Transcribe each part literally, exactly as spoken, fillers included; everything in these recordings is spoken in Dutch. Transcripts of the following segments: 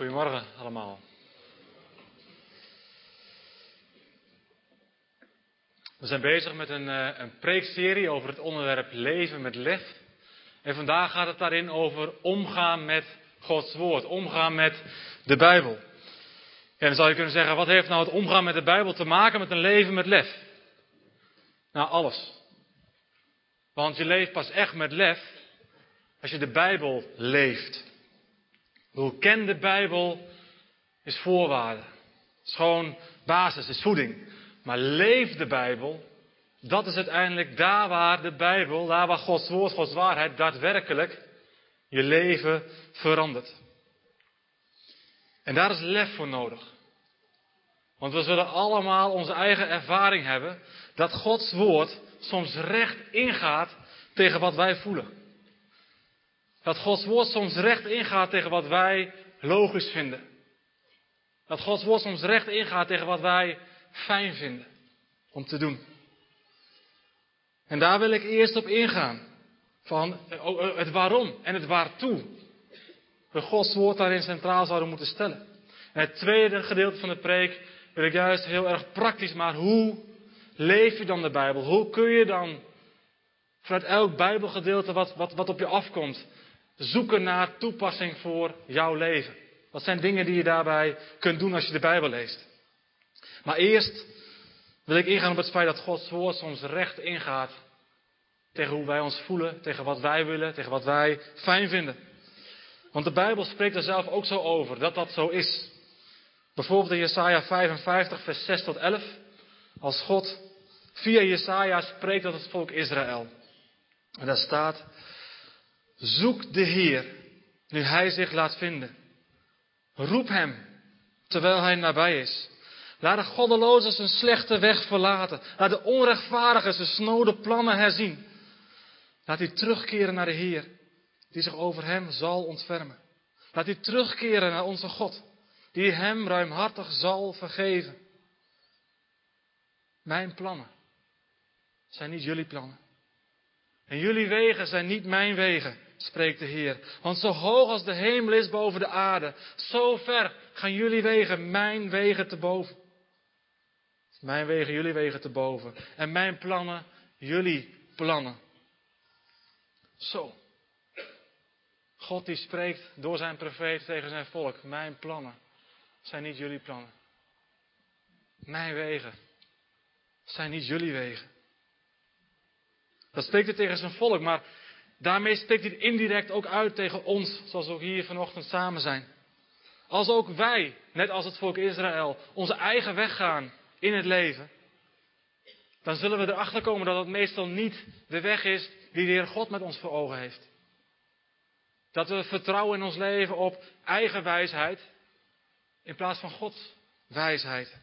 Goedemorgen allemaal. We zijn bezig met een, uh, een preekserie over het onderwerp leven met lef. En vandaag gaat het daarin over omgaan met Gods woord, omgaan met de Bijbel. En dan zou je kunnen zeggen, wat heeft nou het omgaan met de Bijbel te maken met een leven met lef? Nou, alles. Want je leeft pas echt met lef als je de Bijbel leeft. Hoe ken de Bijbel is voorwaarde. Het is gewoon basis, is voeding. Maar leef de Bijbel, dat is uiteindelijk daar waar de Bijbel, daar waar Gods woord, Gods waarheid daadwerkelijk je leven verandert. En daar is lef voor nodig. Want we zullen allemaal onze eigen ervaring hebben dat Gods woord soms recht ingaat tegen wat wij voelen. Dat Gods woord soms recht ingaat tegen wat wij logisch vinden. Dat Gods woord soms recht ingaat tegen wat wij fijn vinden om te doen. En daar wil ik eerst op ingaan. Van het waarom en het waartoe we Gods woord daarin centraal zouden moeten stellen. En het tweede gedeelte van de preek wil ik juist heel erg praktisch, maar hoe leef je dan de Bijbel? Hoe kun je dan vanuit elk Bijbelgedeelte wat, wat, wat op je afkomt, zoeken naar toepassing voor jouw leven? Wat zijn dingen die je daarbij kunt doen als je de Bijbel leest? Maar eerst wil ik ingaan op het feit dat Gods woord soms recht ingaat tegen hoe wij ons voelen, tegen wat wij willen, tegen wat wij fijn vinden. Want de Bijbel spreekt er zelf ook zo over, dat dat zo is. Bijvoorbeeld in Jesaja vijfenvijftig, vers zes tot elf. Als God via Jesaja spreekt tot het volk Israël. En daar staat: zoek de Heer, nu Hij zich laat vinden. Roep Hem, terwijl Hij nabij is. Laat de goddelozen zijn slechte weg verlaten. Laat de onrechtvaardigen zijn snode plannen herzien. Laat die terugkeren naar de Heer, die zich over hem zal ontfermen. Laat die terugkeren naar onze God, die hem ruimhartig zal vergeven. Mijn plannen zijn niet jullie plannen. En jullie wegen zijn niet mijn wegen, spreekt de Heer. Want zo hoog als de hemel is boven de aarde, zo ver gaan jullie wegen mijn wegen te boven. Mijn wegen, jullie wegen te boven. En mijn plannen, jullie plannen. Zo. God die spreekt door zijn profeet tegen zijn volk. Mijn plannen zijn niet jullie plannen. Mijn wegen zijn niet jullie wegen. Dat spreekt hij tegen zijn volk, maar daarmee spreekt hij het indirect ook uit tegen ons, zoals we ook hier vanochtend samen zijn. Als ook wij, net als het volk Israël, onze eigen weg gaan in het leven, dan zullen we erachter komen dat het meestal niet de weg is die de Heer God met ons voor ogen heeft. Dat we vertrouwen in ons leven op eigen wijsheid in plaats van Gods wijsheid.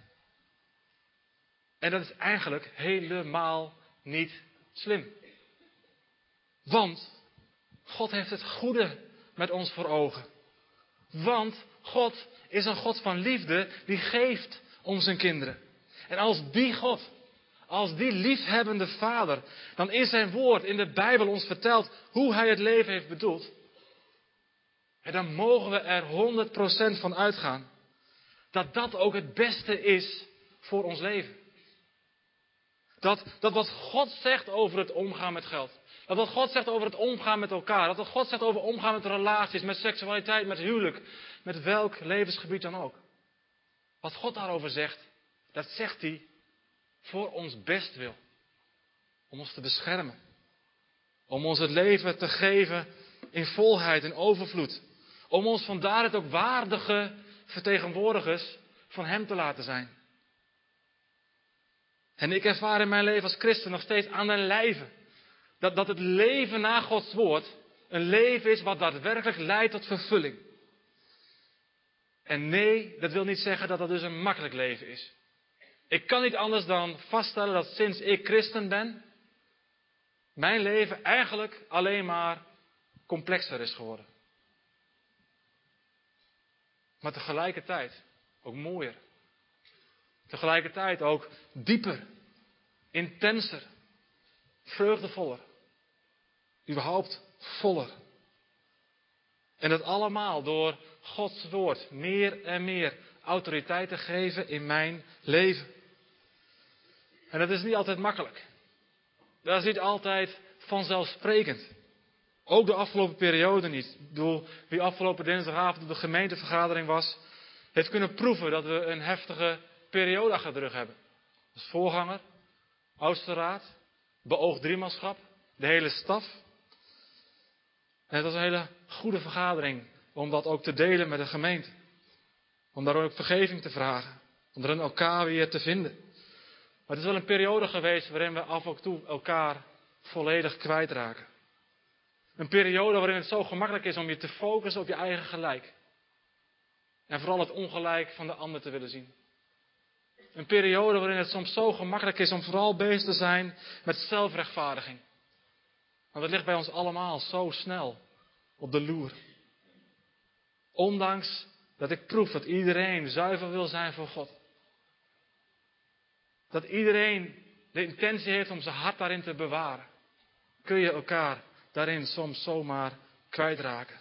En dat is eigenlijk helemaal niet slim. Want God heeft het goede met ons voor ogen. Want God is een God van liefde die geeft om zijn kinderen. En als die God, als die liefhebbende Vader, dan in zijn woord, in de Bijbel ons vertelt hoe hij het leven heeft bedoeld, en dan mogen we er honderd procent van uitgaan dat dat ook het beste is voor ons leven. Dat, dat wat God zegt over het omgaan met geld, dat wat God zegt over het omgaan met elkaar, dat wat God zegt over omgaan met relaties, met seksualiteit, met huwelijk, met welk levensgebied dan ook. Wat God daarover zegt, dat zegt hij voor ons bestwil. Om ons te beschermen. Om ons het leven te geven in volheid en overvloed. Om ons van daaruit ook waardige vertegenwoordigers van hem te laten zijn. En ik ervaar in mijn leven als christen nog steeds aan den lijve dat, dat het leven na Gods woord een leven is wat daadwerkelijk leidt tot vervulling. En nee, dat wil niet zeggen dat dat dus een makkelijk leven is. Ik kan niet anders dan vaststellen dat sinds ik christen ben, mijn leven eigenlijk alleen maar complexer is geworden. Maar tegelijkertijd ook mooier. Tegelijkertijd ook dieper, intenser, vreugdevoller, überhaupt voller. En dat allemaal door Gods woord meer en meer autoriteit te geven in mijn leven. En dat is niet altijd makkelijk. Dat is niet altijd vanzelfsprekend. Ook de afgelopen periode niet. Ik bedoel, wie afgelopen dinsdagavond op de gemeentevergadering was, heeft kunnen proeven dat we een heftige periode achter de rug hebben. Als voorganger, oudste raad, beoogd driemanschap, de hele staf. En het was een hele goede vergadering om dat ook te delen met de gemeente. Om daar ook vergeving te vragen. Om er elkaar weer te vinden. Maar het is wel een periode geweest waarin we af en toe elkaar volledig kwijtraken. Een periode waarin het zo gemakkelijk is om je te focussen op je eigen gelijk. En vooral het ongelijk van de ander te willen zien. Een periode waarin het soms zo gemakkelijk is om vooral bezig te zijn met zelfrechtvaardiging. Want het ligt bij ons allemaal zo snel op de loer. Ondanks dat ik proef dat iedereen zuiver wil zijn voor God. Dat iedereen de intentie heeft om zijn hart daarin te bewaren. Kun je elkaar daarin soms zomaar kwijtraken.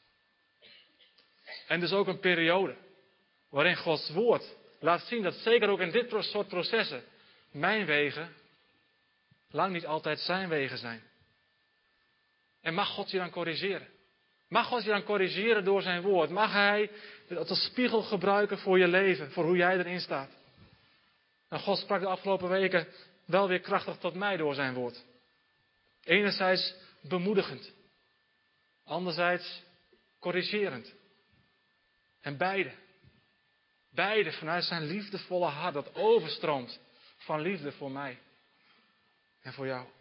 En dus ook een periode waarin Gods woord laat zien dat zeker ook in dit soort processen mijn wegen lang niet altijd zijn wegen zijn. En mag God je dan corrigeren? Mag God je dan corrigeren door zijn woord? Mag hij het als spiegel gebruiken voor je leven, voor hoe jij erin staat? En God sprak de afgelopen weken wel weer krachtig tot mij door zijn woord. Enerzijds bemoedigend. Anderzijds corrigerend. En beide. Beide vanuit zijn liefdevolle hart dat overstroomt van liefde voor mij. En voor jou.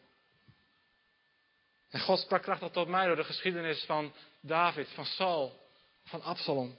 En God sprak krachtig tot mij door de geschiedenis van David, van Saul, van Absalom.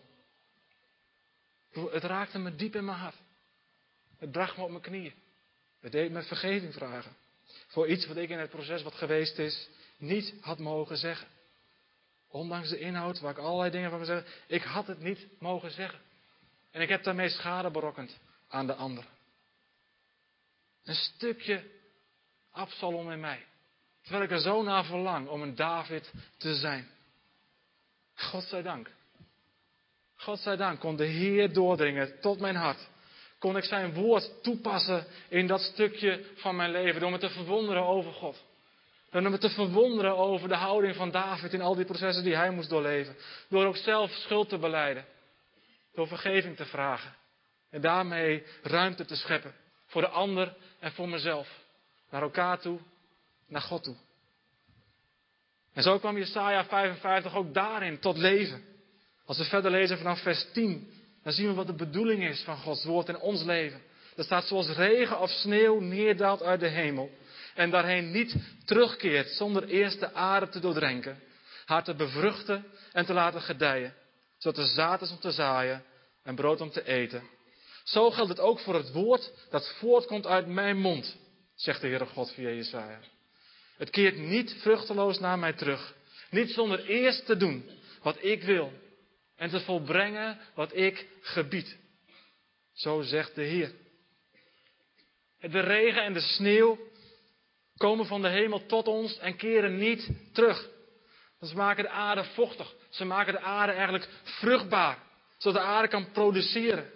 Het raakte me diep in mijn hart. Het bracht me op mijn knieën. Het deed me vergeving vragen. Voor iets wat ik in het proces wat geweest is, niet had mogen zeggen. Ondanks de inhoud, waar ik allerlei dingen van kan zeggen. Ik had het niet mogen zeggen. En ik heb daarmee schade berokkend aan de ander. Een stukje Absalom in mij. Terwijl ik er zo naar verlang om een David te zijn. God zij dank. God zij dank kon de Heer doordringen tot mijn hart. Kon ik zijn woord toepassen in dat stukje van mijn leven. Door me te verwonderen over God. Door me te verwonderen over de houding van David in al die processen die hij moest doorleven. Door ook zelf schuld te belijden. Door vergeving te vragen. En daarmee ruimte te scheppen. Voor de ander en voor mezelf. Naar elkaar toe. Naar God toe. En zo kwam Jesaja vijfenvijftig ook daarin tot leven. Als we verder lezen vanaf vers tien. Dan zien we wat de bedoeling is van Gods woord in ons leven. Dat staat zoals regen of sneeuw neerdaalt uit de hemel. En daarheen niet terugkeert zonder eerst de aarde te doordrenken. Haar te bevruchten en te laten gedijen. Zodat er zaad is om te zaaien en brood om te eten. Zo geldt het ook voor het woord dat voortkomt uit mijn mond. Zegt de Heere God via Jesaja. Het keert niet vruchteloos naar mij terug. Niet zonder eerst te doen wat ik wil. En te volbrengen wat ik gebied. Zo zegt de Heer. De regen en de sneeuw komen van de hemel tot ons en keren niet terug. Ze maken de aarde vochtig. Ze maken de aarde eigenlijk vruchtbaar. Zodat de aarde kan produceren.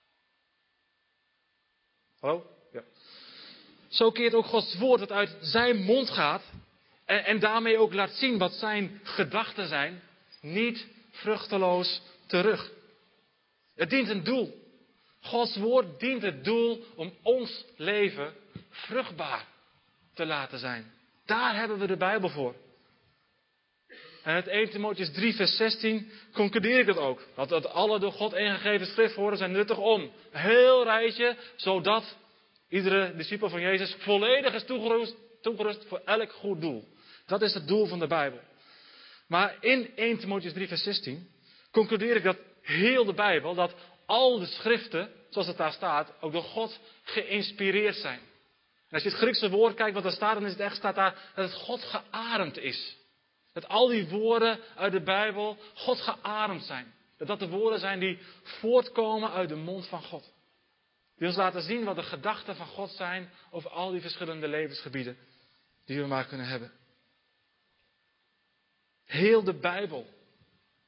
Hallo? Ja. Zo keert ook Gods woord dat uit zijn mond gaat. En, en daarmee ook laat zien wat zijn gedachten zijn. Niet vruchteloos terug. Het dient een doel. Gods woord dient het doel om ons leven vruchtbaar te laten zijn. Daar hebben we de Bijbel voor. En uit eerste Timotheüs drie vers zestien concludeer ik dat ook. Dat, dat alle door God ingegeven schriftwoorden zijn nuttig om. Een heel rijtje, zodat iedere discipel van Jezus volledig is toegerust, toegerust voor elk goed doel. Dat is het doel van de Bijbel. Maar in eerste Timotheüs drie vers zestien concludeer ik dat heel de Bijbel, dat al de schriften, zoals het daar staat, ook door God geïnspireerd zijn. En als je het Griekse woord kijkt wat er staat, dan is het echt, staat daar dat het God geademd is. Dat al die woorden uit de Bijbel God geademd zijn. Dat dat de woorden zijn die voortkomen uit de mond van God. Die ons laten zien wat de gedachten van God zijn over al die verschillende levensgebieden die we maar kunnen hebben. Heel de Bijbel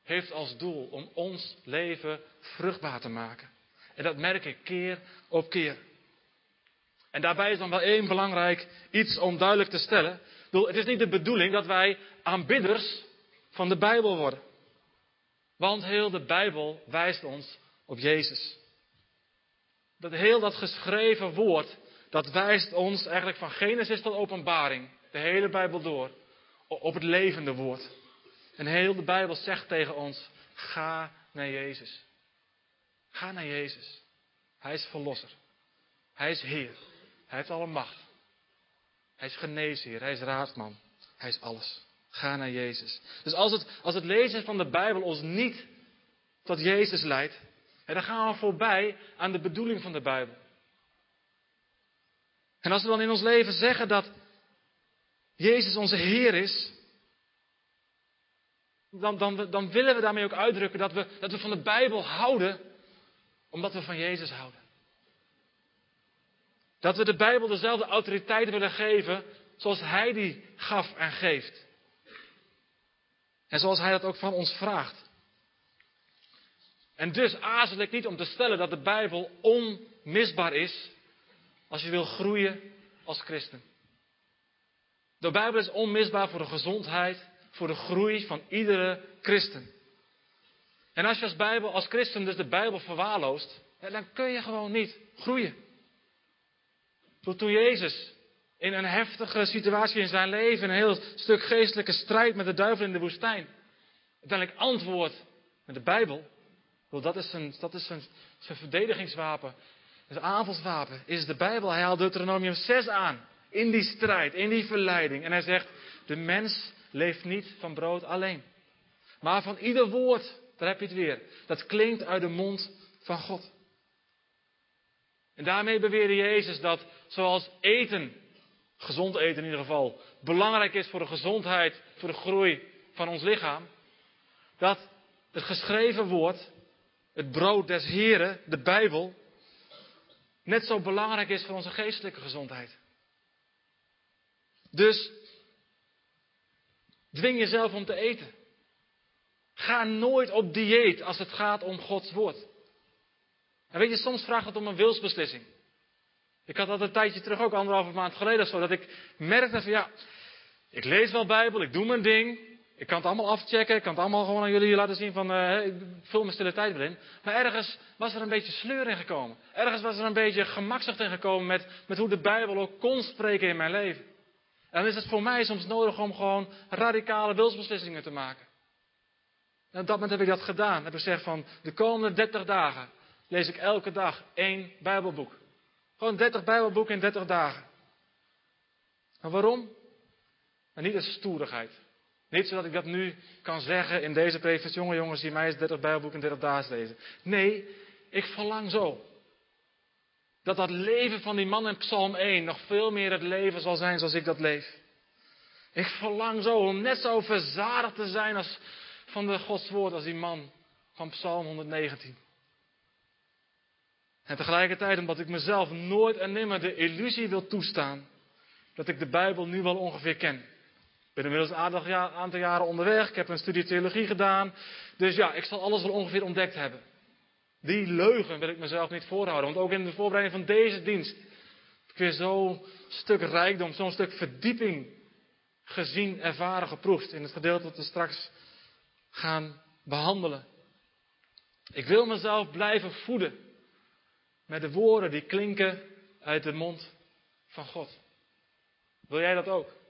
heeft als doel om ons leven vruchtbaar te maken. En dat merk ik keer op keer. En daarbij is dan wel één belangrijk iets om duidelijk te stellen. Ik bedoel, het is niet de bedoeling dat wij aanbidders van de Bijbel worden. Want heel de Bijbel wijst ons op Jezus. Dat heel dat geschreven woord, dat wijst ons eigenlijk van Genesis tot Openbaring, de hele Bijbel door, op het levende woord. En heel de Bijbel zegt tegen ons, ga naar Jezus. Ga naar Jezus. Hij is verlosser. Hij is Heer. Hij heeft alle macht. Hij is geneesheer. Hij is raadsman. Hij is alles. Ga naar Jezus. Dus als het, als het lezen van de Bijbel ons niet tot Jezus leidt, dan gaan we voorbij aan de bedoeling van de Bijbel. En als we dan in ons leven zeggen dat Jezus onze Heer is, dan, dan, dan willen we daarmee ook uitdrukken dat we, dat we van de Bijbel houden, omdat we van Jezus houden. Dat we de Bijbel dezelfde autoriteit willen geven zoals Hij die gaf en geeft. En zoals Hij dat ook van ons vraagt. En dus aarzel ik niet om te stellen dat de Bijbel onmisbaar is als je wil groeien als christen. De Bijbel is onmisbaar voor de gezondheid, voor de groei van iedere christen. En als je als Bijbel, als christen dus de Bijbel verwaarloost, dan kun je gewoon niet groeien. Toen Jezus in een heftige situatie in zijn leven, een heel stuk geestelijke strijd met de duivel in de woestijn, uiteindelijk antwoordt met de Bijbel. Dat is zijn, dat is zijn, zijn verdedigingswapen, zijn aanvalswapen, is de Bijbel. Hij haalt Deuteronomium zes aan, in die strijd, in die verleiding. En hij zegt, de mens leeft niet van brood alleen, maar van ieder woord, daar heb je het weer, dat klinkt uit de mond van God. En daarmee beweerde Jezus dat zoals eten, gezond eten in ieder geval, belangrijk is voor de gezondheid, voor de groei van ons lichaam, dat het geschreven woord, het brood des Heren, de Bijbel, net zo belangrijk is voor onze geestelijke gezondheid. Dus dwing jezelf om te eten. Ga nooit op dieet als het gaat om Gods woord. En weet je, soms vraagt het om een wilsbeslissing. Ik had dat een tijdje terug, ook anderhalve maand geleden of zo, dat ik merkte van ja, ik lees wel Bijbel, ik doe mijn ding. Ik kan het allemaal afchecken, ik kan het allemaal gewoon aan jullie laten zien van, uh, ik vul mijn stille tijd erin. Maar ergens was er een beetje sleur in gekomen. Ergens was er een beetje gemakzucht in gekomen met, met hoe de Bijbel ook kon spreken in mijn leven. En dan is het voor mij soms nodig om gewoon radicale wilsbeslissingen te maken. En op dat moment heb ik dat gedaan. Heb ik gezegd van, de komende dertig dagen lees ik elke dag één Bijbelboek. Gewoon dertig Bijbelboeken in dertig dagen. En waarom? En niet als stoerigheid. Niet zodat ik dat nu kan zeggen in deze preek. Jongen, jongens, zie mij eens dertig Bijbelboeken in dertig dagen lezen. Nee, ik verlang zo. Dat dat leven van die man in Psalm één nog veel meer het leven zal zijn zoals ik dat leef. Ik verlang zo om net zo verzadigd te zijn als van de Gods woord als die man van Psalm honderdnegentien. En tegelijkertijd omdat ik mezelf nooit en nimmer de illusie wil toestaan dat ik de Bijbel nu wel ongeveer ken. Ik ben inmiddels een aantal jaren onderweg. Ik heb een studie theologie gedaan. Dus ja, ik zal alles wel ongeveer ontdekt hebben. Die leugen wil ik mezelf niet voorhouden. Want ook in de voorbereiding van deze dienst heb ik weer zo'n stuk rijkdom, zo'n stuk verdieping gezien, ervaren, geproefd. In het gedeelte dat we straks gaan behandelen. Ik wil mezelf blijven voeden met de woorden die klinken uit de mond van God. Wil jij dat ook?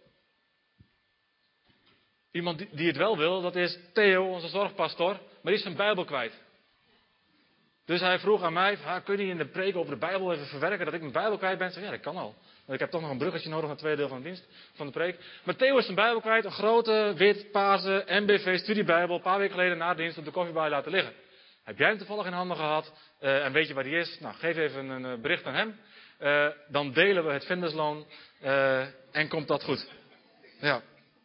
Iemand die het wel wil, dat is Theo, onze zorgpastor, maar die is zijn Bijbel kwijt. Dus hij vroeg aan mij, kun je niet in de preek over de Bijbel even verwerken dat ik mijn Bijbel kwijt ben? Ik zei, ja, dat kan al. Want ik heb toch nog een bruggetje nodig naar het tweede deel van de dienst, van de preek. Maar Theo is zijn Bijbel kwijt, een grote, wit, paarse M B V-studiebijbel, een paar weken geleden na de dienst op de koffiebar laten liggen. Heb jij hem toevallig in handen gehad uh, en weet je waar die is? Nou, geef even een uh, bericht aan hem. Uh, dan delen we het vindersloon uh, en komt dat goed. Ja.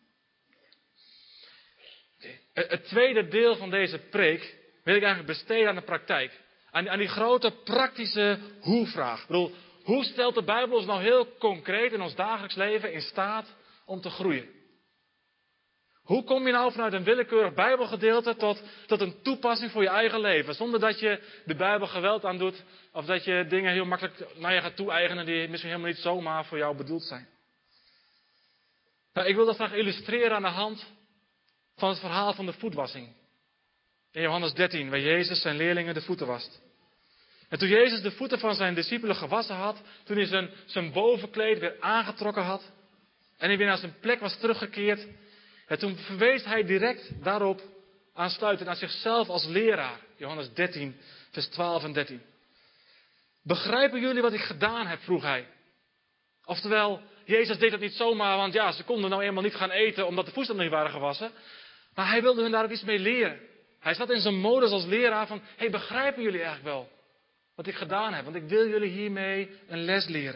Het tweede deel van deze preek wil ik eigenlijk besteden aan de praktijk. Aan, aan die grote praktische hoe-vraag. Ik bedoel, hoe stelt de Bijbel ons nou heel concreet in ons dagelijks leven in staat om te groeien? Hoe kom je nou vanuit een willekeurig Bijbelgedeelte tot, tot een toepassing voor je eigen leven? Zonder dat je de Bijbel geweld aan doet. Of dat je dingen heel makkelijk naar je gaat toe-eigenen die misschien helemaal niet zomaar voor jou bedoeld zijn. Nou, ik wil dat graag illustreren aan de hand van het verhaal van de voetwassing. In Johannes dertien, waar Jezus zijn leerlingen de voeten wast. En toen Jezus de voeten van zijn discipelen gewassen had, toen hij zijn, zijn bovenkleed weer aangetrokken had en hij weer naar zijn plek was teruggekeerd, en toen verwees hij direct daarop aansluitend aan zichzelf als leraar. Johannes dertien, vers twaalf en dertien. Begrijpen jullie wat ik gedaan heb, vroeg hij. Oftewel, Jezus deed dat niet zomaar, want ja, ze konden nou eenmaal niet gaan eten omdat de voeten nog niet waren gewassen. Maar hij wilde hun daar ook iets mee leren. Hij zat in zijn modus als leraar van, hé, hey, begrijpen jullie eigenlijk wel wat ik gedaan heb? Want ik wil jullie hiermee een les leren.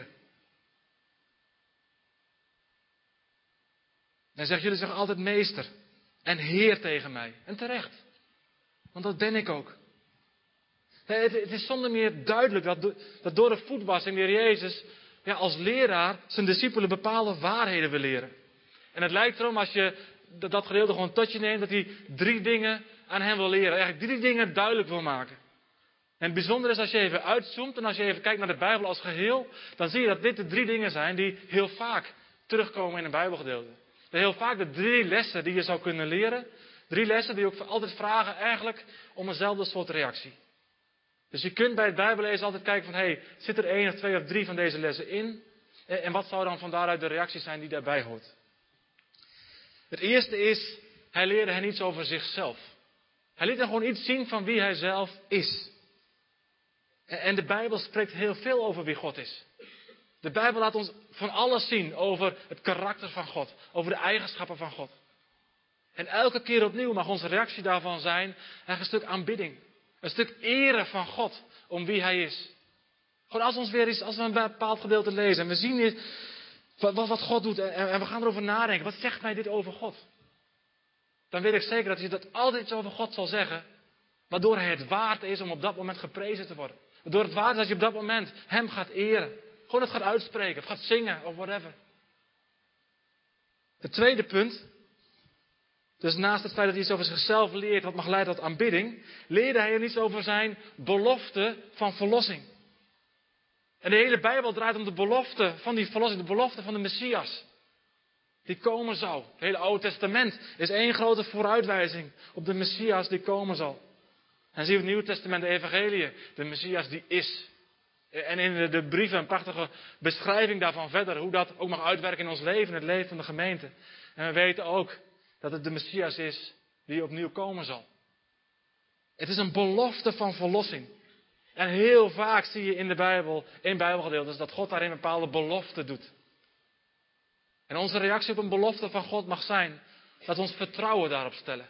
Hij zegt, jullie zeggen altijd meester en heer tegen mij. En terecht. Want dat ben ik ook. Het, het is zonder meer duidelijk dat, dat door de voetwassing de Heer Jezus ja, als leraar zijn discipelen bepaalde waarheden wil leren. En het lijkt erom, als je dat, dat gedeelte gewoon tot je neemt, dat hij drie dingen aan hen wil leren. Eigenlijk drie dingen duidelijk wil maken. En het bijzondere is, als je even uitzoomt en als je even kijkt naar de Bijbel als geheel, dan zie je dat dit de drie dingen zijn die heel vaak terugkomen in een Bijbelgedeelte. De heel vaak de drie lessen die je zou kunnen leren. Drie lessen die ook altijd vragen eigenlijk om eenzelfde soort reactie. Dus je kunt bij het Bijbellezen altijd kijken van, hé, hey, zit er één of twee of drie van deze lessen in? En wat zou dan van daaruit de reactie zijn die daarbij hoort? Het eerste is, hij leerde hen iets over zichzelf. Hij liet hen gewoon iets zien van wie hij zelf is. En de Bijbel spreekt heel veel over wie God is. De Bijbel laat ons van alles zien over het karakter van God. Over de eigenschappen van God. En elke keer opnieuw mag onze reactie daarvan zijn een stuk aanbidding. Een stuk ere van God om wie hij is. Gewoon als, ons weer eens, als we een bepaald gedeelte lezen en we zien dit, wat, wat God doet en, en we gaan erover nadenken. Wat zegt mij dit over God? Dan weet ik zeker dat hij dat altijd iets over God zal zeggen. Waardoor hij het waard is om op dat moment geprezen te worden. Waardoor het waard is dat je op dat moment hem gaat eren. Gewoon het gaat uitspreken, of gaat zingen, of whatever. Het tweede punt. Dus naast het feit dat hij iets over zichzelf leert, wat mag leiden tot aanbidding, leerde hij er iets over zijn belofte van verlossing. En de hele Bijbel draait om de belofte van die verlossing, de belofte van de Messias. Die komen zal. Het hele Oude Testament is één grote vooruitwijzing op de Messias die komen zal. En zien we het Nieuwe Testament, de Evangelie, de Messias die is. En in de, de brieven een prachtige beschrijving daarvan verder, hoe dat ook mag uitwerken in ons leven, in het leven van de gemeente. En we weten ook dat het de Messias is die opnieuw komen zal. Het is een belofte van verlossing. En heel vaak zie je in de Bijbel, in Bijbelgedeeltes, dat God daarin bepaalde beloften doet. En onze reactie op een belofte van God mag zijn dat we ons vertrouwen daarop stellen.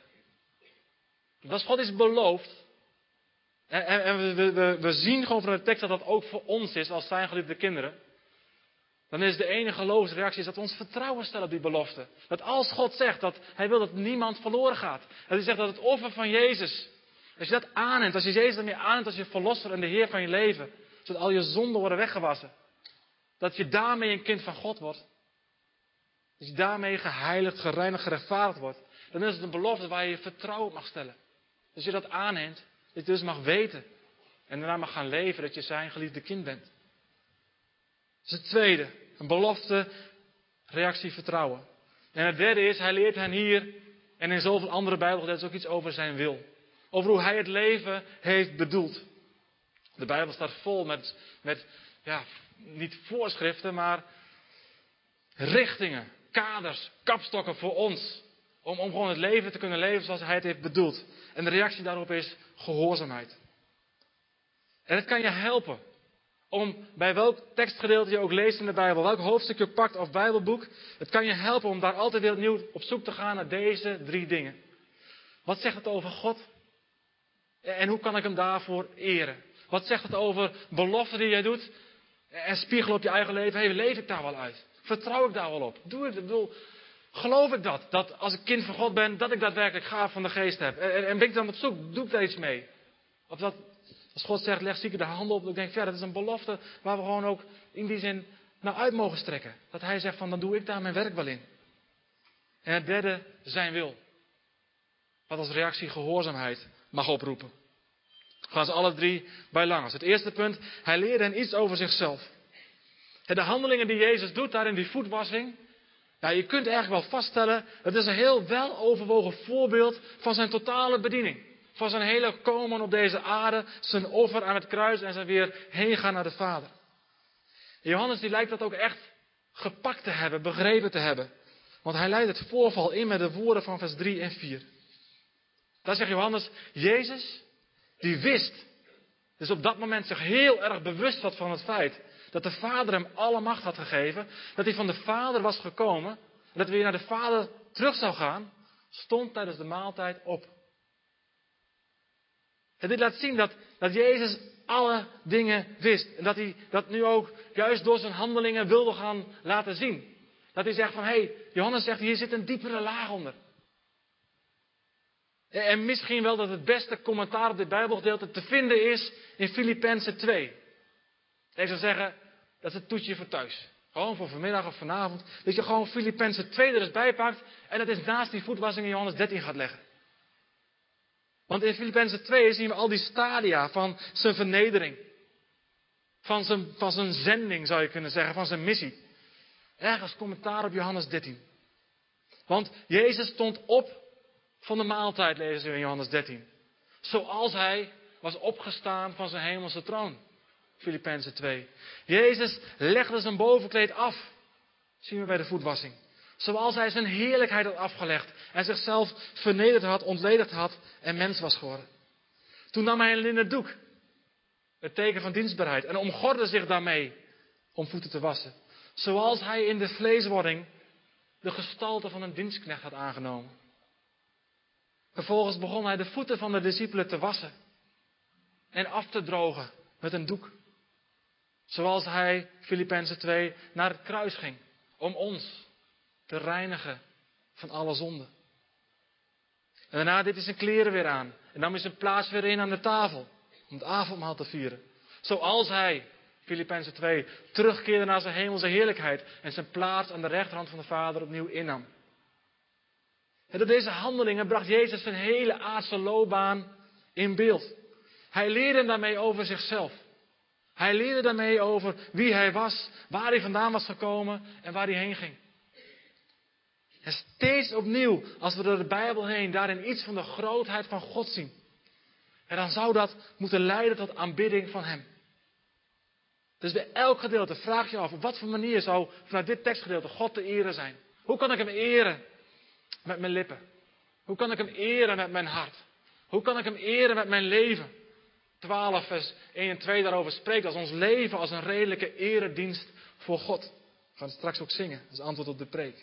Dat als God is beloofd, en, en, en we, we, we zien gewoon van de tekst dat dat ook voor ons is als zijn geliefde kinderen. Dan is de enige geloofsreactie is dat we ons vertrouwen stellen op die belofte. Dat als God zegt dat hij wil dat niemand verloren gaat. Dat hij zegt dat het offer van Jezus, als je dat aanneemt, als je Jezus ermee aanneemt als je verlosser en de Heer van je leven, zodat al je zonden worden weggewassen. Dat je daarmee een kind van God wordt. Dat je daarmee geheiligd, gereinigd, gerechtvaardigd wordt. Dan is het een belofte waar je je vertrouwen op mag stellen. Als je dat aanneemt, dat je dus mag weten. En daarna mag gaan leven dat je zijn geliefde kind bent. Dat is het tweede. Een belofte, reactie, vertrouwen. En het derde is, hij leert hen hier en in zoveel andere Bijbelgedeelten ook iets over zijn wil. Over hoe hij het leven heeft bedoeld. De Bijbel staat vol met, met ja, niet voorschriften, maar richtingen, kaders, kapstokken voor ons. Om, om gewoon het leven te kunnen leven zoals hij het heeft bedoeld. En de reactie daarop is gehoorzaamheid. En het kan je helpen om bij welk tekstgedeelte je ook leest in de Bijbel, welk hoofdstuk je ook pakt of Bijbelboek, het kan je helpen om daar altijd weer opnieuw op zoek te gaan naar deze drie dingen. Wat zegt het over God? En hoe kan ik hem daarvoor eren? Wat zegt het over beloften die jij doet? En spiegel op je eigen leven. Hey, leef ik daar wel uit? Vertrouw ik daar wel op? Doe ik, ik bedoel, geloof ik dat? Dat als ik kind van God ben, dat ik daadwerkelijk gaaf van de geest heb? En, en ben ik dan op zoek? Doe ik daar iets mee? Of dat, als God zegt, leg zieken de handen op. Dan denk ik, ja, dat is een belofte waar we gewoon ook in die zin naar uit mogen strekken. Dat hij zegt van, dan doe ik daar mijn werk wel in. En het derde, zijn wil. Wat als reactie gehoorzaamheid mag oproepen. We gaan ze alle drie bij langs. Het eerste punt, hij leerde hen iets over zichzelf. De handelingen die Jezus doet daar in die voetwassing. Nou, je kunt eigenlijk wel vaststellen, het is een heel weloverwogen voorbeeld van zijn totale bediening. Van zijn hele komen op deze aarde, zijn offer aan het kruis en zijn weer heen gaan naar de Vader. Johannes die lijkt dat ook echt gepakt te hebben, begrepen te hebben. Want hij leidt het voorval in met de woorden van vers drie en vier. Daar zegt Johannes, Jezus, die wist, dus op dat moment zich heel erg bewust was van het feit dat de Vader hem alle macht had gegeven, dat hij van de Vader was gekomen, en dat hij weer naar de Vader terug zou gaan, stond tijdens de maaltijd op. En dit laat zien dat, dat Jezus alle dingen wist. En dat hij dat nu ook juist door zijn handelingen wilde gaan laten zien. Dat hij zegt van, hé, hey, Johannes zegt, hier zit een diepere laag onder. En misschien wel dat het beste commentaar op dit Bijbelgedeelte te vinden is in Filippenzen twee. Ik zou zeggen, dat is het toetje voor thuis. Gewoon voor vanmiddag of vanavond. Dat je gewoon Filippenzen twee er eens bij pakt. En dat is naast die voetwassing in Johannes dertien gaat leggen. Want in Filippenzen twee zien we al die stadia van zijn vernedering. Van zijn, van zijn zending zou je kunnen zeggen. Van zijn missie. Ergens commentaar op Johannes dertien. Want Jezus stond op van de maaltijd, lezen we in Johannes dertien. Zoals hij was opgestaan van zijn hemelse troon. Filippenzen twee. Jezus legde zijn bovenkleed af. Zien we bij de voetwassing. Zoals hij zijn heerlijkheid had afgelegd. En zichzelf vernederd had, ontledigd had en mens was geworden. Toen nam hij een linnen doek. Het teken van dienstbaarheid. En omgordde zich daarmee om voeten te wassen. Zoals hij in de vleeswording de gestalte van een dienstknecht had aangenomen. Vervolgens begon hij de voeten van de discipelen te wassen. En af te drogen met een doek. Zoals hij, Filippenzen twee, naar het kruis ging. Om ons te reinigen van alle zonde. En daarna deed hij zijn kleren weer aan. En nam hij zijn plaats weer in aan de tafel. Om het avondmaal te vieren. Zoals hij, Filippenzen twee, terugkeerde naar zijn hemelse heerlijkheid. En zijn plaats aan de rechterhand van de Vader opnieuw innam. En door deze handelingen bracht Jezus zijn hele aardse loopbaan in beeld. Hij leerde daarmee over zichzelf. Hij leerde daarmee over wie hij was, waar hij vandaan was gekomen en waar hij heen ging. En steeds opnieuw, als we door de Bijbel heen daarin iets van de grootheid van God zien. En dan zou dat moeten leiden tot aanbidding van hem. Dus bij elk gedeelte vraag je af, op wat voor manier zou vanuit dit tekstgedeelte God te eren zijn? Hoe kan ik hem eren met mijn lippen? Hoe kan ik hem eren met mijn hart? Hoe kan ik hem eren met mijn leven? twaalf vers één en twee daarover spreekt als ons leven als een redelijke eredienst voor God. We gaan het straks ook zingen, dat is antwoord op de preek.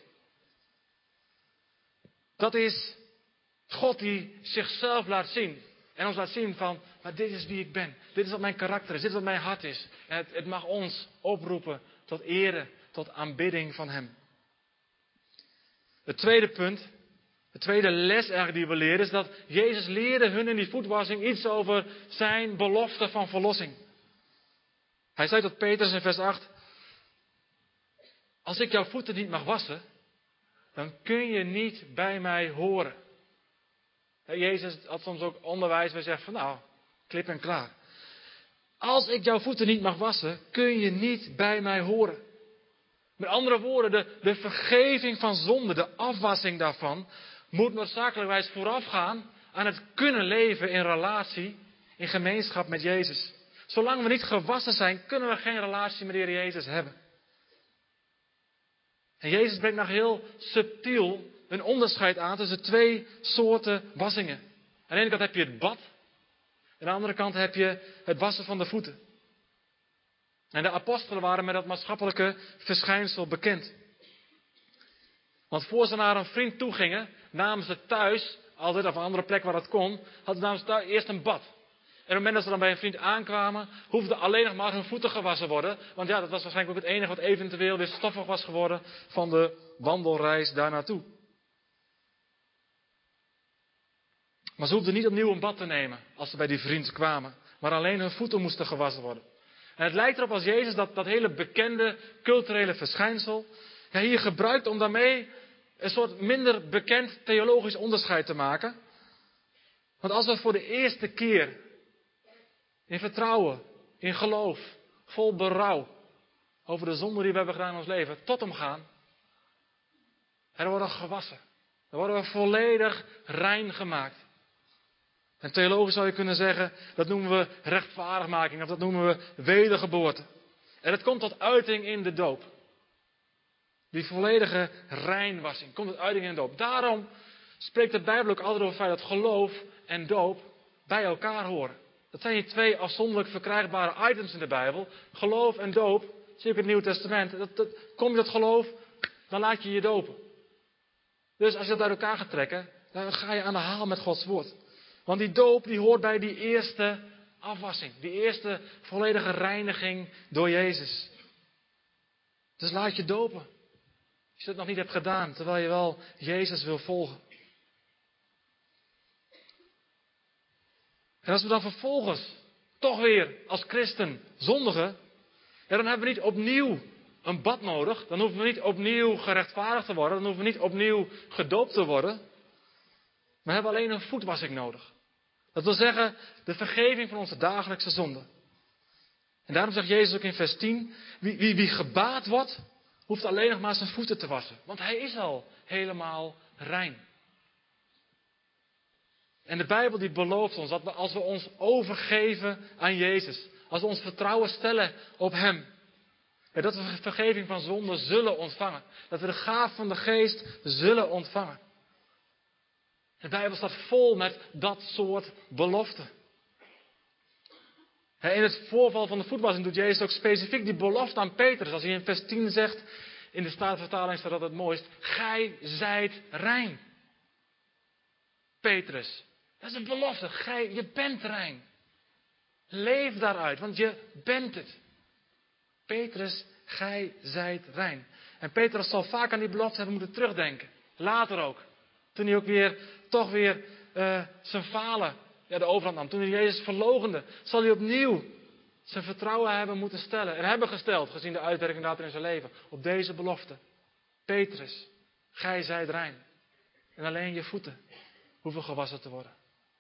Dat is God die zichzelf laat zien. En ons laat zien van, maar dit is wie ik ben. Dit is wat mijn karakter is, dit is wat mijn hart is. En het, het mag ons oproepen tot ere, tot aanbidding van hem. Het tweede punt, de tweede les eigenlijk die we leren, is dat Jezus leerde hun in die voetwassing iets over zijn belofte van verlossing. Hij zei tot Petrus in vers acht, als ik jouw voeten niet mag wassen, dan kun je niet bij mij horen. Jezus had soms ook onderwijs waar hij zegt van nou, klip en klaar. Als ik jouw voeten niet mag wassen, kun je niet bij mij horen. Met andere woorden, de, de vergeving van zonde, de afwassing daarvan, moet noodzakelijkwijs voorafgaan aan het kunnen leven in relatie, in gemeenschap met Jezus. Zolang we niet gewassen zijn, kunnen we geen relatie met de Heer Jezus hebben. En Jezus brengt nog heel subtiel een onderscheid aan tussen twee soorten wassingen. Aan de ene kant heb je het bad. Aan de andere kant heb je het wassen van de voeten. En de apostelen waren met dat maatschappelijke verschijnsel bekend. Want voor ze naar een vriend toe gingen, namen ze thuis, altijd of een andere plek waar dat kon, hadden namen ze thuis eerst een bad. En op het moment dat ze dan bij een vriend aankwamen, hoefden alleen nog maar hun voeten gewassen worden. Want ja, dat was waarschijnlijk ook het enige wat eventueel weer stoffig was geworden van de wandelreis daar naartoe. Maar ze hoefden niet opnieuw een bad te nemen als ze bij die vriend kwamen. Maar alleen hun voeten moesten gewassen worden. En het lijkt erop als Jezus dat, dat hele bekende culturele verschijnsel ja, hier gebruikt om daarmee een soort minder bekend theologisch onderscheid te maken. Want als we voor de eerste keer in vertrouwen, in geloof, vol berouw over de zonde die we hebben gedaan in ons leven, tot hem gaan, dan worden we gewassen. Dan worden we volledig rein gemaakt. En theologisch zou je kunnen zeggen, dat noemen we rechtvaardigmaking, of dat noemen we wedergeboorte. En dat komt tot uiting in de doop. Die volledige reinwassing komt tot uiting in de doop. Daarom spreekt de Bijbel ook altijd over het feit dat geloof en doop bij elkaar horen. Dat zijn die twee afzonderlijk verkrijgbare items in de Bijbel. Geloof en doop, zie je ook in het Nieuwe Testament. Dat, dat, kom je tot geloof, dan laat je je dopen. Dus als je dat uit elkaar gaat trekken, dan ga je aan de haal met Gods woord. Want die doop die hoort bij die eerste afwassing. Die eerste volledige reiniging door Jezus. Dus laat je dopen. Als je dat nog niet hebt gedaan, terwijl je wel Jezus wil volgen. En als we dan vervolgens toch weer als christen zondigen, ja, dan hebben we niet opnieuw een bad nodig. Dan hoeven we niet opnieuw gerechtvaardigd te worden. Dan hoeven we niet opnieuw gedoopt te worden. We hebben alleen een voetwassing nodig. Dat wil zeggen, de vergeving van onze dagelijkse zonden. En daarom zegt Jezus ook in vers tien, wie, wie, wie gebaad wordt, hoeft alleen nog maar zijn voeten te wassen. Want hij is al helemaal rein. En de Bijbel die belooft ons dat we, als we ons overgeven aan Jezus, als we ons vertrouwen stellen op hem, ja, dat we vergeving van zonden zullen ontvangen. Dat we de gaaf van de geest zullen ontvangen. De Bijbel staat vol met dat soort beloften. In het voorval van de voetwassing doet Jezus ook specifiek die belofte aan Petrus. Als hij in vers tien zegt, in de Statenvertaling staat dat het mooist, gij zijt rein. Petrus, dat is een belofte. Gij, je bent rein. Leef daaruit, want je bent het. Petrus, gij zijt rein. En Petrus zal vaak aan die belofte hebben moeten terugdenken. Later ook. Toen hij ook weer, toch weer uh, zijn falen ja, de overhand nam. Toen hij Jezus verloochende, zal hij opnieuw zijn vertrouwen hebben moeten stellen. En hebben gesteld, gezien de uitwerking later in zijn leven. Op deze belofte. Petrus, gij zijt rein. En alleen je voeten hoeven gewassen te worden.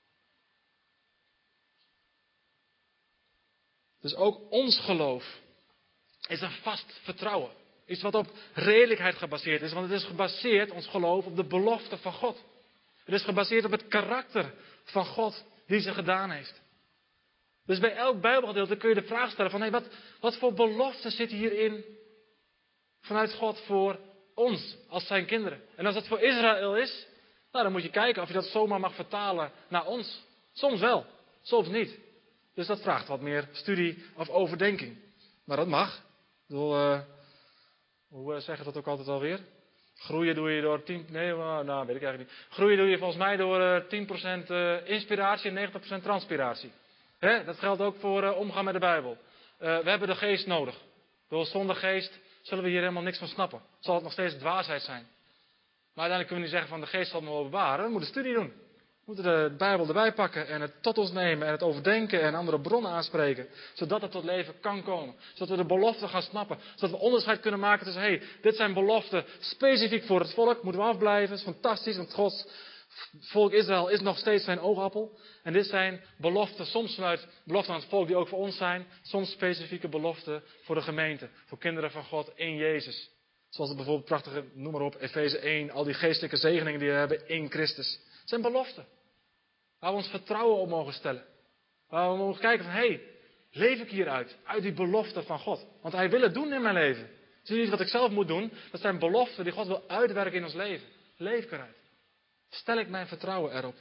Dus ook ons geloof is een vast vertrouwen. Iets wat op redelijkheid gebaseerd is. Want het is gebaseerd, ons geloof, op de belofte van God. Het is gebaseerd op het karakter van God die ze gedaan heeft. Dus bij elk Bijbelgedeelte kun je de vraag stellen van, hey, wat, wat voor belofte zit hierin vanuit God voor ons als zijn kinderen? En als dat voor Israël is, nou, dan moet je kijken of je dat zomaar mag vertalen naar ons. Soms wel, soms niet. Dus dat vraagt wat meer studie of overdenking. Maar dat mag. Ik bedoel, uh, hoe zeg je dat ook altijd alweer? Groeien doe je door tien... Nee, nou, weet ik eigenlijk niet. Groeien doe je volgens mij door uh, tien procent uh, inspiratie en negentig procent transpiratie. Hè? Dat geldt ook voor uh, omgaan met de Bijbel. Uh, we hebben de geest nodig. Door zonder geest zullen we hier helemaal niks van snappen. Zal het nog steeds dwaasheid zijn. Maar uiteindelijk kunnen we niet zeggen van de geest zal het me openbaren. We moeten studie doen. We moeten de Bijbel erbij pakken en het tot ons nemen en het overdenken en andere bronnen aanspreken. Zodat het tot leven kan komen. Zodat we de beloften gaan snappen. Zodat we onderscheid kunnen maken tussen, hé, hey, dit zijn beloften specifiek voor het volk. Moeten we afblijven. Dat is fantastisch, want Gods volk Israël is nog steeds zijn oogappel. En dit zijn beloften, soms vanuit beloften aan het volk die ook voor ons zijn. Soms specifieke beloften voor de gemeente. Voor kinderen van God in Jezus. Zoals het bijvoorbeeld prachtige, noem maar op, Efeze één. Al die geestelijke zegeningen die we hebben in Christus. Het zijn beloften. Waar we ons vertrouwen op mogen stellen. Waar we mogen kijken van, hé, hey, leef ik hieruit? Uit die belofte van God. Want hij wil het doen in mijn leven. Het is niet wat ik zelf moet doen. Dat zijn beloften die God wil uitwerken in ons leven. Leef ik eruit? Stel ik mijn vertrouwen erop?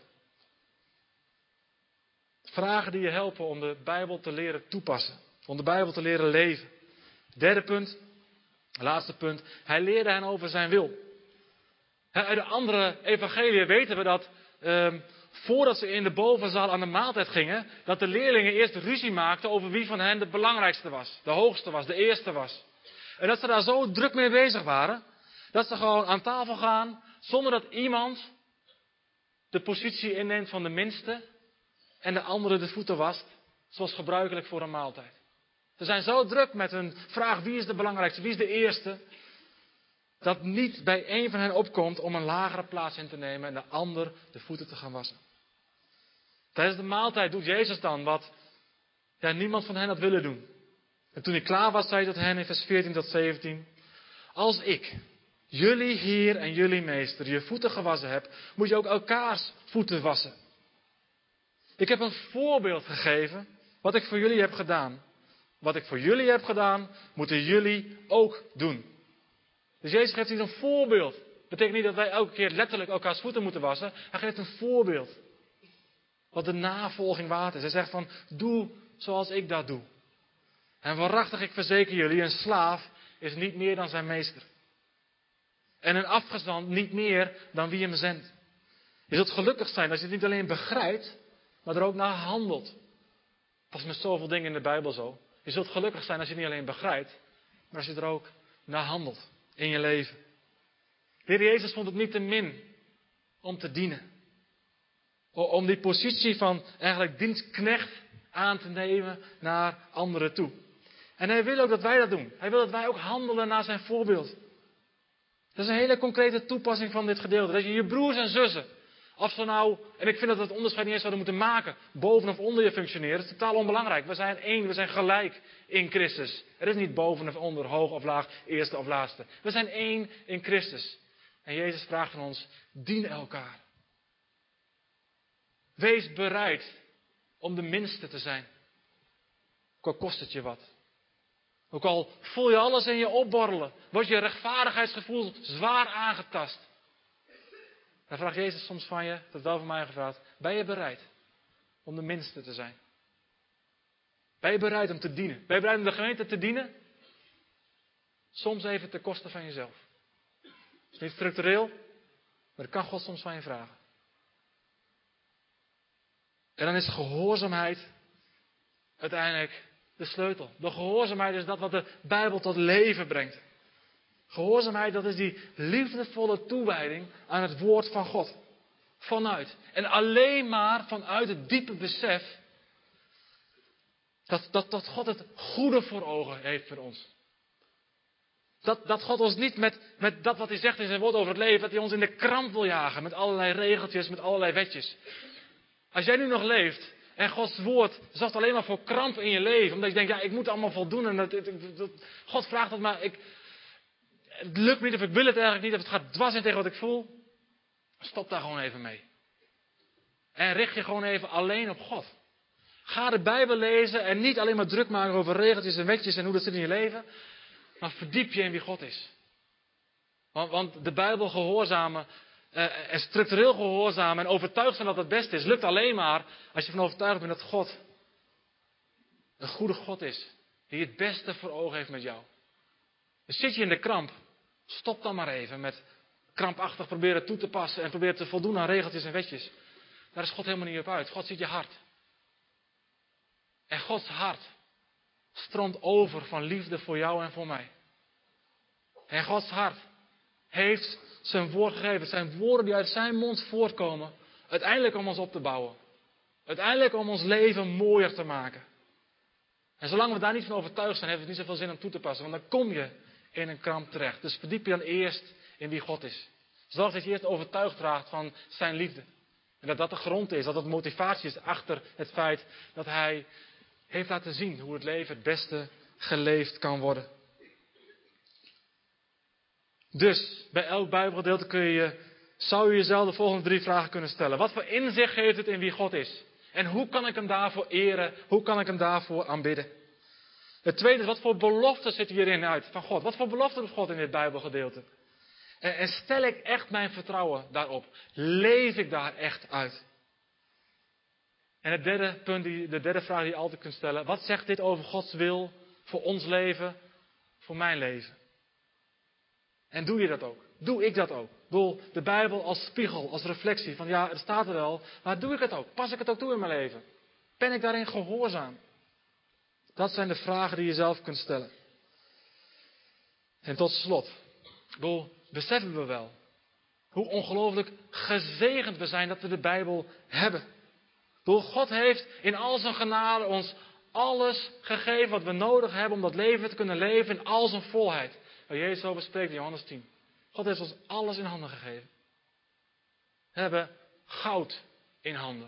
Vragen die je helpen om de Bijbel te leren toepassen. Om de Bijbel te leren leven. Derde punt. Laatste punt. Hij leerde hen over zijn wil. Uit de andere evangeliën weten we dat... Um, Voordat ze in de bovenzaal aan de maaltijd gingen, dat de leerlingen eerst ruzie maakten over wie van hen de belangrijkste was. De hoogste was, de eerste was. En dat ze daar zo druk mee bezig waren, dat ze gewoon aan tafel gaan, zonder dat iemand de positie inneemt van de minste en de andere de voeten wast, zoals gebruikelijk voor een maaltijd. Ze zijn zo druk met hun vraag wie is de belangrijkste, wie is de eerste, dat niet bij een van hen opkomt om een lagere plaats in te nemen en de ander de voeten te gaan wassen. Tijdens de maaltijd doet Jezus dan wat ja, niemand van hen had willen doen. En toen hij klaar was, zei hij tot hen in vers veertien tot zeventien. Als ik, jullie Heer en jullie Meester, je voeten gewassen heb, moet je ook elkaars voeten wassen. Ik heb een voorbeeld gegeven wat ik voor jullie heb gedaan. Wat ik voor jullie heb gedaan, moeten jullie ook doen. Dus Jezus geeft hier een voorbeeld. Dat betekent niet dat wij elke keer letterlijk elkaars voeten moeten wassen. Hij geeft een voorbeeld. Wat de navolging waard is. Hij zegt van, doe zoals ik dat doe. En waarachtig, ik verzeker jullie, een slaaf is niet meer dan zijn meester. En een afgezant niet meer dan wie hem zendt. Je zult gelukkig zijn als je het niet alleen begrijpt, maar er ook naar handelt. Dat is met zoveel dingen in de Bijbel zo. Je zult gelukkig zijn als je het niet alleen begrijpt, maar als je er ook naar handelt in je leven. De Heer Jezus vond het niet te min om te dienen. Om die positie van eigenlijk dienstknecht aan te nemen naar anderen toe. En hij wil ook dat wij dat doen. Hij wil dat wij ook handelen naar zijn voorbeeld. Dat is een hele concrete toepassing van dit gedeelte. Dat je je broers en zussen, of ze nou, en ik vind dat we het onderscheid niet eens zouden moeten maken, boven of onder je functioneren, dat is totaal onbelangrijk. We zijn één, we zijn gelijk in Christus. Er is niet boven of onder, hoog of laag, eerste of laatste. We zijn één in Christus. En Jezus vraagt van ons, dien elkaar. Wees bereid om de minste te zijn. Ook al kost het je wat. Ook al voel je alles in je opborrelen. Wordt je rechtvaardigheidsgevoel zwaar aangetast. Dan vraagt Jezus soms van je, dat is wel van mij gevraagd. Ben je bereid om de minste te zijn? Ben je bereid om te dienen? Ben je bereid om de gemeente te dienen? Soms even ten koste van jezelf. Dat is niet structureel, maar dat kan God soms van je vragen. En dan is gehoorzaamheid uiteindelijk de sleutel. De gehoorzaamheid is dat wat de Bijbel tot leven brengt. Gehoorzaamheid, dat is die liefdevolle toewijding aan het woord van God. Vanuit. En alleen maar vanuit het diepe besef dat, dat, dat God het goede voor ogen heeft voor ons. Dat, dat God ons niet met, met dat wat hij zegt in zijn woord over het leven, dat hij ons in de kramp wil jagen met allerlei regeltjes, met allerlei wetjes. Als jij nu nog leeft en Gods woord zorgt alleen maar voor kramp in je leven, omdat je denkt, ja, ik moet allemaal voldoen en dat, dat, dat, God vraagt dat maar, ik, het lukt niet of ik wil het eigenlijk niet, of het gaat dwars in tegen wat ik voel. Stop daar gewoon even mee. En richt je gewoon even alleen op God. Ga de Bijbel lezen en niet alleen maar druk maken over regeltjes en wetjes en hoe dat zit in je leven, maar verdiep je in wie God is. Want, want de Bijbel gehoorzamen uh, en structureel gehoorzamen en overtuigd zijn dat het beste is, lukt alleen maar als je van overtuigd bent dat God een goede God is. Die het beste voor ogen heeft met jou. Dus zit je in de kramp, stop dan maar even met krampachtig proberen toe te passen en proberen te voldoen aan regeltjes en wetjes. Daar is God helemaal niet op uit. God ziet je hart. En Gods hart stroomt over van liefde voor jou en voor mij. En Gods hart heeft zijn woord gegeven. Zijn woorden die uit zijn mond voortkomen. Uiteindelijk om ons op te bouwen. Uiteindelijk om ons leven mooier te maken. En zolang we daar niet van overtuigd zijn, heeft het niet zoveel zin om toe te passen. Want dan kom je in een kramp terecht. Dus verdiep je dan eerst in wie God is. Zorg dat je eerst overtuigd raakt van zijn liefde. En dat dat de grond is, dat dat motivatie is achter het feit dat hij heeft laten zien hoe het leven het beste geleefd kan worden. Dus, bij elk Bijbelgedeelte kun je, zou je jezelf de volgende drie vragen kunnen stellen. Wat voor inzicht geeft het in wie God is? En hoe kan ik hem daarvoor eren? Hoe kan ik hem daarvoor aanbidden? Het tweede is, wat voor beloften zit hierin uit van God? Wat voor beloften doet God in dit Bijbelgedeelte? En, en stel ik echt mijn vertrouwen daarop? Leef ik daar echt uit? En het derde punt, die, de derde vraag die je altijd kunt stellen. Wat zegt dit over Gods wil voor ons leven, voor mijn leven? En doe je dat ook? Doe ik dat ook? Ik bedoel, de Bijbel als spiegel, als reflectie van ja, het staat er wel, maar doe ik het ook? Pas ik het ook toe in mijn leven? Ben ik daarin gehoorzaam? Dat zijn de vragen die je zelf kunt stellen. En tot slot, ik bedoel, beseffen we wel hoe ongelooflijk gezegend we zijn dat we de Bijbel hebben. Ik bedoel, God heeft in al zijn genade ons alles gegeven wat we nodig hebben om dat leven te kunnen leven in al zijn volheid. Waar Jezus over spreekt in Johannes tien. God heeft ons alles in handen gegeven. We hebben goud in handen.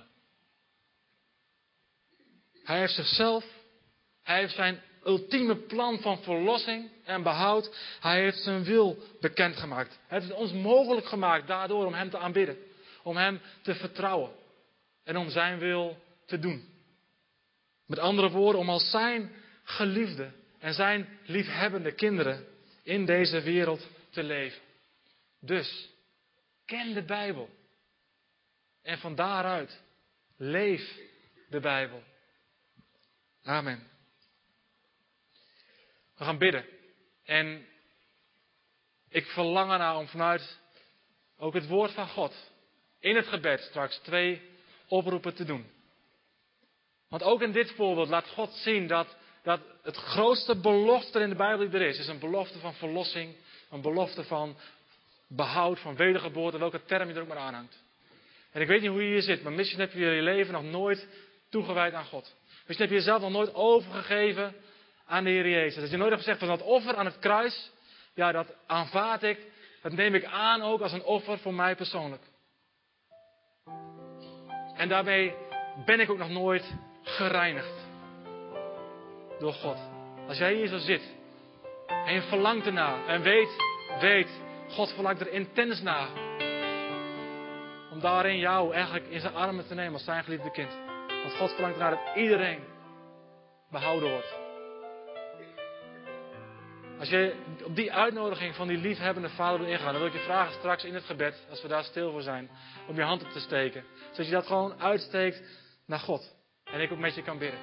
Hij heeft zichzelf, hij heeft zijn ultieme plan van verlossing en behoud. Hij heeft zijn wil bekendgemaakt. Hij heeft het ons mogelijk gemaakt daardoor om hem te aanbidden. Om hem te vertrouwen. En om zijn wil te doen. Met andere woorden, om als zijn geliefde en zijn liefhebbende kinderen in deze wereld te leven. Dus, ken de Bijbel. En van daaruit, leef de Bijbel. Amen. We gaan bidden. En ik verlang ernaar om vanuit ook het woord van God in het gebed straks twee oproepen te doen. Want ook in dit voorbeeld laat God zien dat, dat het grootste belofte in de Bijbel die er is, is een belofte van verlossing, een belofte van behoud, van wedergeboorte, welke term je er ook maar aanhangt. En ik weet niet hoe je hier zit, maar misschien heb je je leven nog nooit toegewijd aan God. Misschien heb je jezelf nog nooit overgegeven aan de Heer Jezus. Dat je nooit hebt gezegd van dat offer aan het kruis, ja, dat aanvaard ik, dat neem ik aan ook als een offer voor mij persoonlijk. En daarmee ben ik ook nog nooit gereinigd door God. Als jij hier zo zit en je verlangt ernaar en weet, weet, God verlangt er intens naar. Om daarin jou eigenlijk in zijn armen te nemen als zijn geliefde kind. Want God verlangt ernaar dat iedereen behouden wordt. Als je op die uitnodiging van die liefhebbende vader wil ingaan, dan wil ik je vragen straks in het gebed, als we daar stil voor zijn, om je hand op te steken. Zodat je dat gewoon uitsteekt naar God. En ik ook met je kan bidden.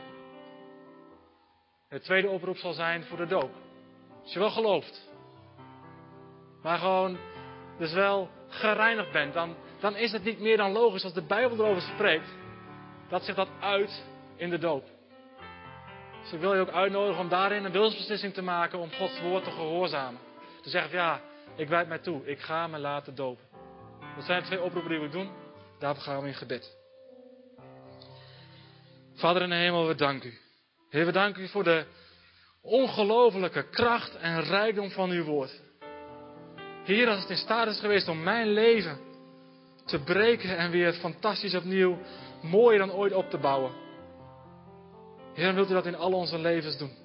De tweede oproep zal zijn voor de doop. Als je wel gelooft, maar gewoon dus wel gereinigd bent, dan, dan is het niet meer dan logisch als de Bijbel erover spreekt, dat zich dat uit in de doop. Dus ik wil je ook uitnodigen om daarin een wilsbeslissing te maken om Gods woord te gehoorzamen. Te zeggen van ja, ik wijd mij toe, ik ga me laten dopen. Dat zijn de twee oproepen die we doen, daarvoor gaan we in gebed. Vader in de hemel, we danken u. Heer, we danken u voor de ongelofelijke kracht en rijkdom van uw woord. Heer, als het in staat is geweest om mijn leven te breken en weer fantastisch opnieuw, mooier dan ooit op te bouwen. Heer, dan wilt u dat in al onze levens doen.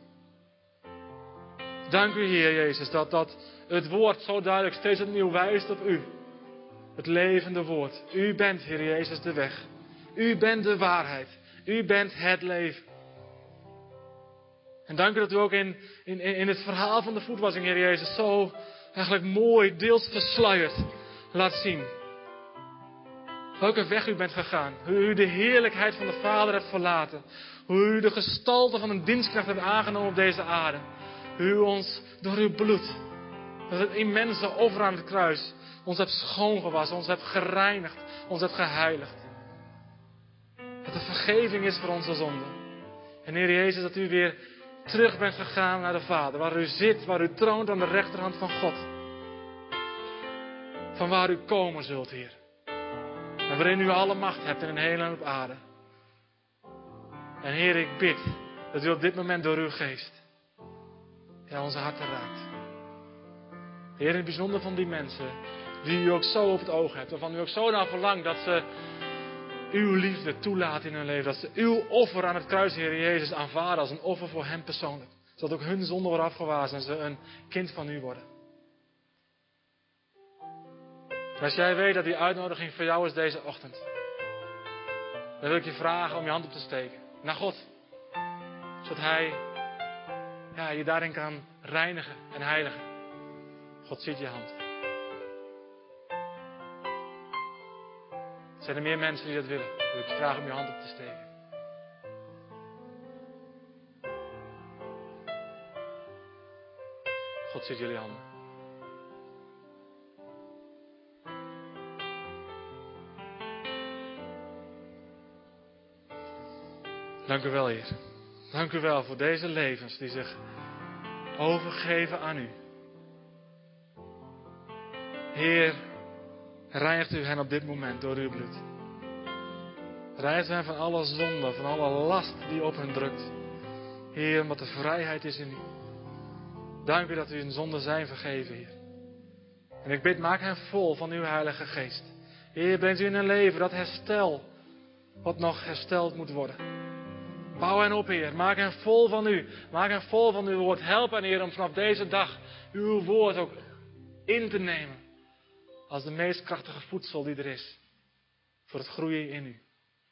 Dank u, Heer Jezus, dat, dat het woord zo duidelijk steeds opnieuw wijst op u. Het levende woord. U bent, Heer Jezus, de weg. U bent de waarheid. U bent het leven. En dank u dat u ook in, in, in het verhaal van de voetwassing, Heer Jezus, zo eigenlijk mooi, deels versluierd laat zien. Welke weg u bent gegaan. Hoe u de heerlijkheid van de Vader hebt verlaten. Hoe u de gestalte van een dienstknecht hebt aangenomen op deze aarde. Hoe u ons door uw bloed, dat het immense offer aan het kruis, ons hebt schoongewassen, ons hebt gereinigd, ons hebt geheiligd. Dat er vergeving is voor onze zonden. En Heer Jezus, dat u weer terug bent gegaan naar de Vader. Waar u zit, waar u troont aan de rechterhand van God. Van waar u komen zult, Heer. En waarin u alle macht hebt in een hemel en op aarde. En Heer, ik bid dat u op dit moment door uw geest ja, onze harten raakt. Heer, in het bijzonder van die mensen die u ook zo op het oog hebt. Waarvan u ook zo naar verlangt dat ze uw liefde toelaten in hun leven. Dat ze uw offer aan het kruis, Heer Jezus, aanvaarden als een offer voor hen persoonlijk. Zodat ook hun zonde wordt afgewazen en ze een kind van u worden. En als jij weet dat die uitnodiging voor jou is deze ochtend, dan wil ik je vragen om je hand op te steken naar God. Zodat Hij ja, je daarin kan reinigen en heiligen. God ziet je hand. Zijn er meer mensen die dat willen? Dan wil ik je vragen om je hand op te steken. God ziet jullie handen. Dank u wel, Heer. Dank u wel voor deze levens die zich overgeven aan u. Heer, reinigt u hen op dit moment door uw bloed. Reinigt hen van alle zonde, van alle last die op hen drukt. Heer, omdat er vrijheid is in u. Dank u dat u hun zonden zijn vergeven, Heer. En ik bid, maak hen vol van uw Heilige Geest. Heer, brengt u in hun leven dat herstel wat nog hersteld moet worden. Bouw hen op, Heer. Maak hen vol van u. Maak hen vol van uw woord. Help hen, Heer, om vanaf deze dag uw woord ook in te nemen. Als de meest krachtige voedsel die er is. Voor het groeien in u.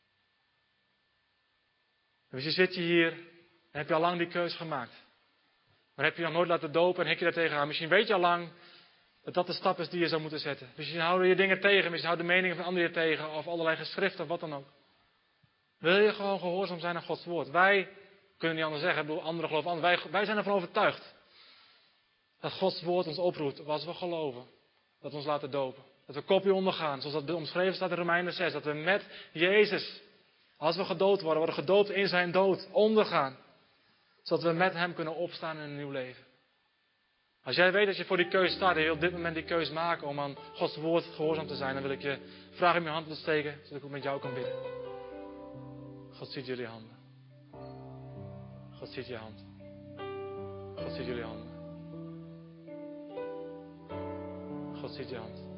Dus je zit je hier en heb je al lang die keus gemaakt. Maar heb je nog nooit laten dopen en hek je daar tegenaan. Misschien weet je al lang dat dat de stap is die je zou moeten zetten. Misschien houden je dingen tegen. Misschien houden de meningen van anderen je tegen. Of allerlei geschriften of wat dan ook. Wil je gewoon gehoorzaam zijn aan Gods woord? Wij kunnen niet anders zeggen. Ik bedoel, anderen geloven anders. Wij, wij zijn ervan overtuigd. Dat Gods woord ons oproept. Als we geloven. Dat we ons laten dopen. Dat we kopje ondergaan. Zoals dat omschreven staat in Romeinen zes. Dat we met Jezus. Als we gedood worden. Worden gedoopt in zijn dood. Ondergaan. Zodat we met hem kunnen opstaan in een nieuw leven. Als jij weet dat je voor die keuze staat. En je wil op dit moment die keuze maken. Om aan Gods woord gehoorzaam te zijn. Dan wil ik je vragen om je hand te steken. Zodat ik ook met jou kan bidden. God ziet jullie handen. God ziet je hand. God ziet jullie handen. God ziet je hand.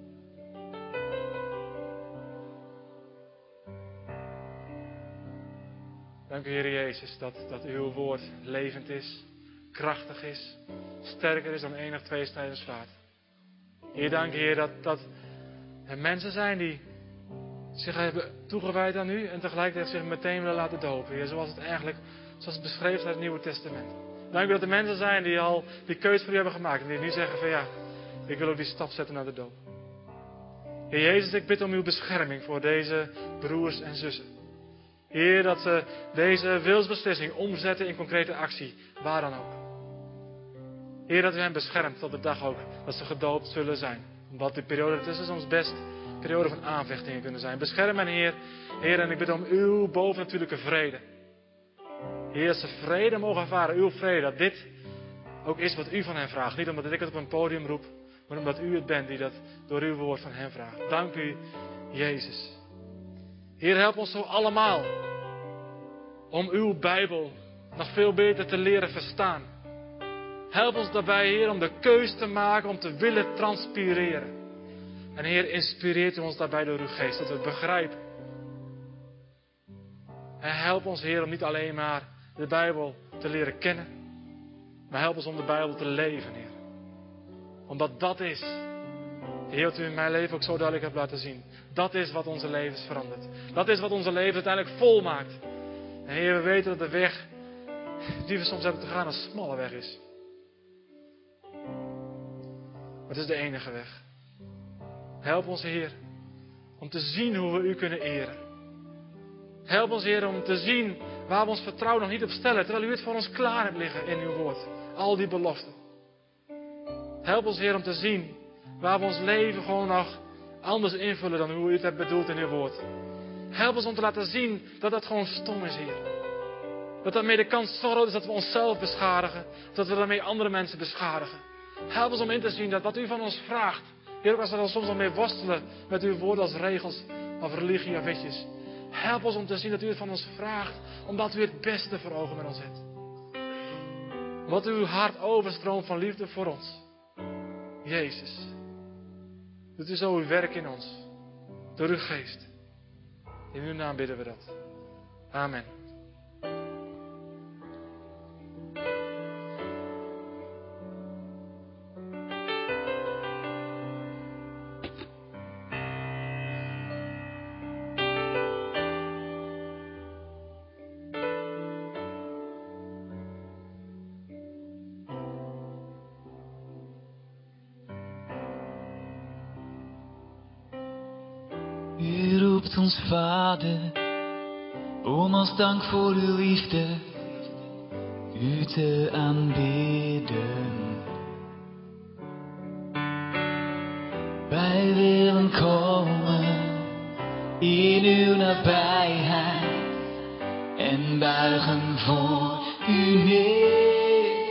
Dank u, Heer Jezus, dat, dat uw woord levend is, krachtig is, sterker is dan enig tweesnijdend zwaard. Heer, dank Heer dat, dat er mensen zijn die zich hebben toegewijd aan u en tegelijkertijd zich meteen willen laten dopen. Heer, zoals het eigenlijk, zoals het beschreven staat in het Nieuwe Testament. Dank u dat er mensen zijn die al die keuze voor u hebben gemaakt en die nu zeggen van ja, ik wil ook die stap zetten naar de doop. Heer Jezus, ik bid om uw bescherming voor deze broers en zussen. Heer, dat ze deze wilsbeslissing omzetten in concrete actie, waar dan ook. Heer, dat u hen beschermt tot de dag ook dat ze gedoopt zullen zijn. Omdat die periode tussen soms best een periode van aanvechtingen kunnen zijn. Bescherm hen, Heer. Heer, en ik bid om uw bovennatuurlijke vrede. Heer, dat ze vrede mogen ervaren, uw vrede, dat dit ook is wat u van hen vraagt. Niet omdat ik het op een podium roep, maar omdat u het bent die dat door uw woord van hen vraagt. Dank u, Jezus. Heer, help ons zo allemaal om uw Bijbel nog veel beter te leren verstaan. Help ons daarbij, Heer, om de keus te maken om te willen transpireren. En Heer, inspireert u ons daarbij door uw geest, dat we het begrijpen. En help ons, Heer, om niet alleen maar de Bijbel te leren kennen, maar help ons om de Bijbel te leven, Heer. Omdat dat is, Heer, wat u in mijn leven ook zo duidelijk hebt laten zien. Dat is wat onze levens verandert. Dat is wat onze leven uiteindelijk vol maakt. En Heer, we weten dat de weg die we soms hebben te gaan een smalle weg is. Maar het is de enige weg. Help ons, Heer, om te zien hoe we u kunnen eren. Help ons, Heer, om te zien waar we ons vertrouwen nog niet op stellen, terwijl u het voor ons klaar hebt liggen in uw woord. Al die beloften. Help ons, Heer, om te zien waar we ons leven gewoon nog anders invullen dan hoe u het hebt bedoeld in uw woord. Help ons om te laten zien dat dat gewoon stom is, Heer. Dat daarmee de kans zo groot is dat we onszelf beschadigen, dat we daarmee andere mensen beschadigen. Help ons om in te zien dat wat u van ons vraagt, Heer, ook als we er soms al mee worstelen met uw woorden als regels of religie of wetjes. Help ons om te zien dat u het van ons vraagt, omdat u het beste voor ogen met ons hebt. Omdat uw hart overstroomt van liefde voor ons. Jezus, doet u zo uw werk in ons, door uw geest. In uw naam bidden we dat. Amen. U roept ons Vader, om als dank voor uw liefde u te aanbidden. Wij willen komen in uw nabijheid en buigen voor u neer.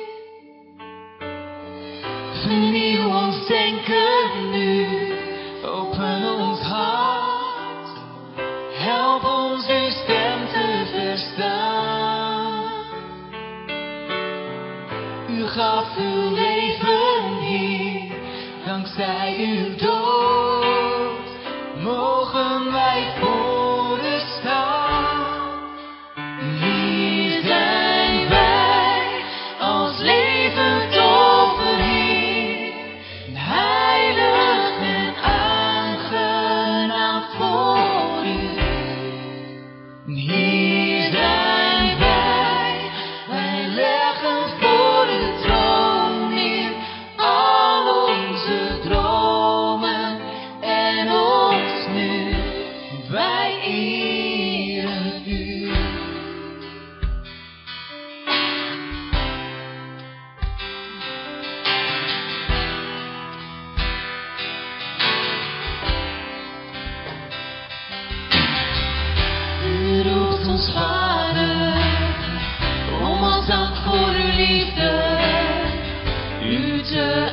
Vernieuw ons denken nu, open ons hart, help ons uw stem te verstaan. U gaf uw leven hier, dank dankzij uw dood mogen wij voor u staan. Hier zijn wij als levend offerheer, heilig en aangenaam voor u. Hier zijn wij, wij leggen voor uw troon neer al onze dromen en ons nu, wij eren u. U roept ons Vader, om als dank voor uw liefde u te